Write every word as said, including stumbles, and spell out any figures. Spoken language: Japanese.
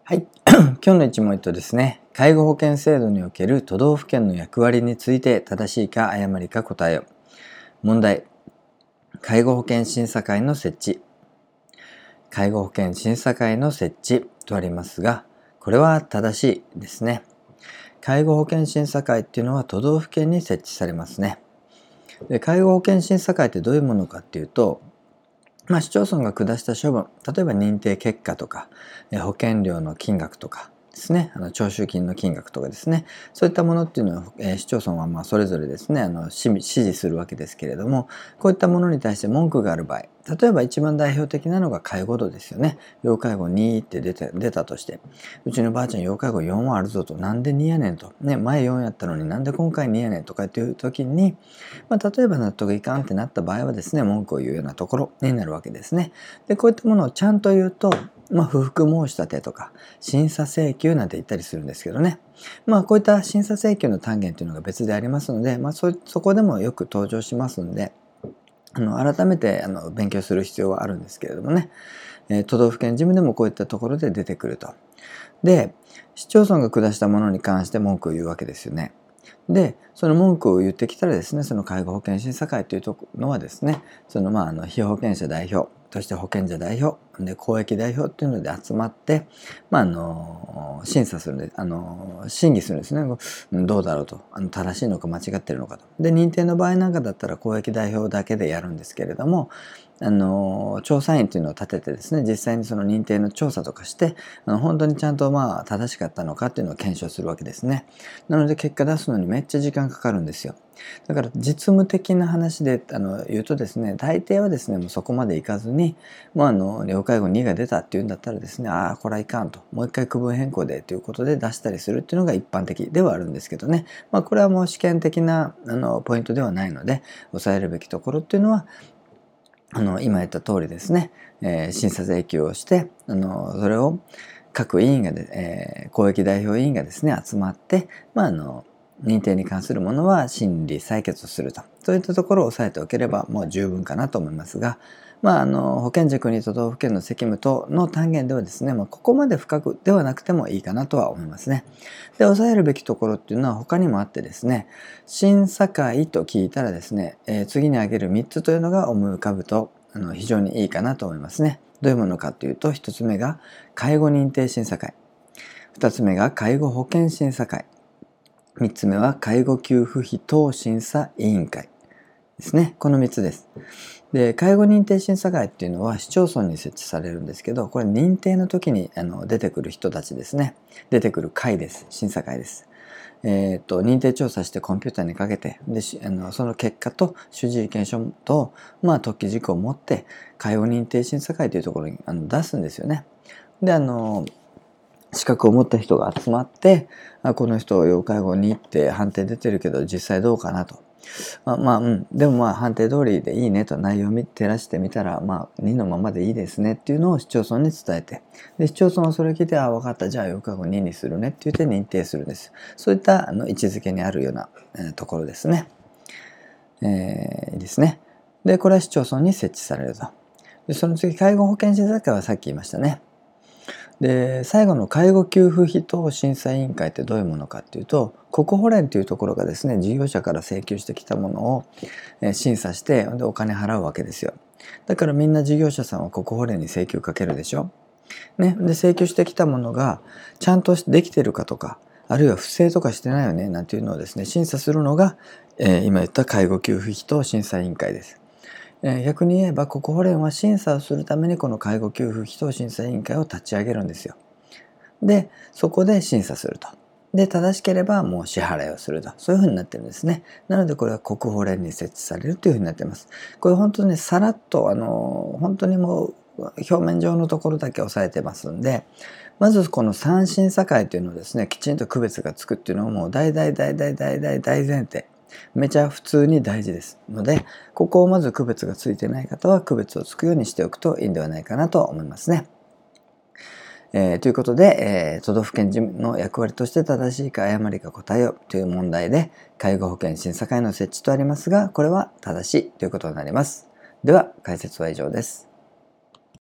はい。今日の一問一答ですね。介護保険制度における都道府県の役割について正しいか誤りか答えよ。問題。介護保険審査会の設置。介護保険審査会の設置とありますが、これは正しいですね。介護保険審査会っていうのは都道府県に設置されますね。で、介護保険審査会ってどういうものかっていうと、まあ、市町村が下した処分、例えば認定結果とか、保険料の金額とかですね、あの徴収金の金額とかですね、そういったものっていうのは、えー、市町村はまあそれぞれですね、あの指示するわけですけれども、こういったものに対して文句がある場合、例えば一番代表的なのが介護度ですよね。要介護にって出て出たとして、うちのばあちゃん要介護よんはあるぞと、なんでにやねんと、ね、前よんやったのになんで今回にやねんとかっていう時に、まあ、例えば納得いかんってなった場合はですね、文句を言うようなところになるわけですね。で、こういったものをちゃんと言うと、まあ、不服申し立てとか審査請求なんて言ったりするんですけどね。まあ、こういった審査請求の単元というのが別でありますので、まあ、そ、そこでもよく登場しますので、あの改めてあの勉強する必要はあるんですけれどもね、えー、都道府県事務でもこういったところで出てくると。で、市町村が下したものに関して文句を言うわけですよね。で、その文句を言ってきたらですね、その介護保険審査会というのはですね、そのまああの被保険者代表として保険者代表で公益代表っていうので集まって、まああの審査するんで、あの審議するんですね。どうだろうと、あの正しいのか間違ってるのかと。で、認定の場合なんかだったら公益代表だけでやるんですけれども、あの調査員っていうのを立ててですね、実際にその認定の調査とかして、あの本当にちゃんとまあ正しかったのかっていうのを検証するわけですね。なので結果出すのにめっちゃ時間かかるんですよ。だから実務的な話であの言うとですね、大抵はですね、もうそこまでいかずに、まあ、あの要介護にが出たっていうんだったらですね、ああこれはいかんと、もう一回区分変更でということで出したりするっていうのが一般的ではあるんですけどね、まあ、これはもう試験的なあのポイントではないので、抑えるべきところっていうのはあの今言った通りですね、えー、審査請求をしてあのそれを各委員がで、えー、公益代表委員がですね集まって、まあ、あの認定に関するものは審理採決をすると、そういったところを押さえておければもう十分かなと思いますが、まあ、あの保健所国都道府県の責務等の単元ではですね、まあ、ここまで深くではなくてもいいかなとは思いますね。で、抑えるべきところっていうのは他にもあってですね、審査会と聞いたらですね、えー、次に挙げるみっつというのが思い浮かぶとあの非常にいいかなと思いますね。どういうものかというと、ひとつめが介護認定審査会、ふたつめが介護保険審査会、みっつめは介護給付費等審査委員会ですね。このみっつです。で、介護認定審査会っていうのは市町村に設置されるんですけど、これ認定の時にあの出てくる人たちですね。出てくる会です。審査会です。えー、と認定調査してコンピューターにかけて、であのその結果と主治医見書と、まあ、特記事項を持って介護認定審査会というところにあの出すんですよね。で、あの資格を持った人が集まって、あこの人要介護にって判定出てるけど実際どうかなと。まあ、まあ、うん。でもまあ判定通りでいいねと、内容を照らしてみたら、まあにのままでいいですねっていうのを市町村に伝えて、で、市町村はそれを聞いて、ああ、分かった、じゃあ要介護ににするねって言って認定するんです。そういったあの位置づけにあるような、えー、ところですね。えー、いいですね。で、これは市町村に設置されると。で、その次、介護保険審査会はさっき言いましたね。で、最後の介護給付費等審査委員会ってどういうものかっていうと、国保連というところがですね、事業者から請求してきたものを審査して、でお金払うわけですよ。だからみんな事業者さんは国保連に請求かけるでしょ。ね、で請求してきたものがちゃんとできてるかとか、あるいは不正とかしてないよねなんていうのをですね、審査するのが、えー、今言った介護給付費等審査委員会です。逆に言えば国保連は審査をするためにこの介護給付費等審査委員会を立ち上げるんですよ。で、そこで審査すると。で、正しければもう支払いをすると。そういうふうになってるんですね。なのでこれは国保連に設置されるというふうになっています。これ本当にね、さらっと、あの、本当にもう表面上のところだけ押さえてますんで、まずこの三審査会というのをですね、きちんと区別がつくっていうのはもう大大大大大大大前提。めちゃ普通に大事ですので、ここをまず区別がついてない方は区別をつくようにしておくといいんではないかなと思いますね。えー、ということで、えー、都道府県事務の役割として正しいか誤りか答えよという問題で、介護保険審査会の設置とありますが、これは正しいということになります。では、解説は以上です。